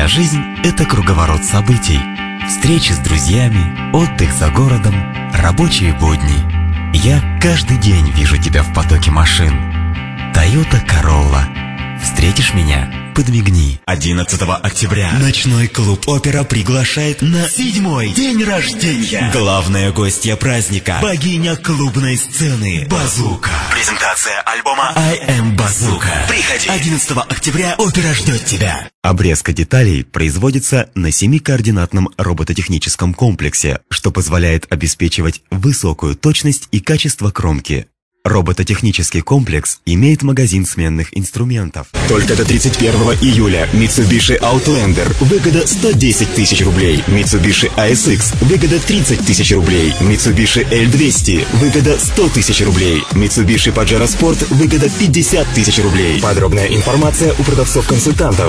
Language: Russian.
Моя жизнь – это круговорот событий. Встречи с друзьями, отдых за городом, рабочие будни. Я каждый день вижу тебя в потоке машин. Toyota Corolla. Встретишь меня? Подмигни. 11 октября ночной клуб «Опера» приглашает на 7-й день рождения. Главная гостья праздника – богиня клубной сцены Базука. Презентация альбома I Am Bazooka. Приходи. 11 октября «Опера» ждет тебя. Обрезка деталей производится на 7-координатном робототехническом комплексе, что позволяет обеспечивать высокую точность и качество кромки. Робототехнический комплекс имеет магазин сменных инструментов. Только до 31 июля Mitsubishi Outlander выгода 110 тысяч рублей, Mitsubishi ASX выгода 30 тысяч рублей, Mitsubishi L200 выгода 100 тысяч рублей, Mitsubishi Pajero Sport выгода 50 тысяч рублей. Подробная информация у продавцов-консультантов.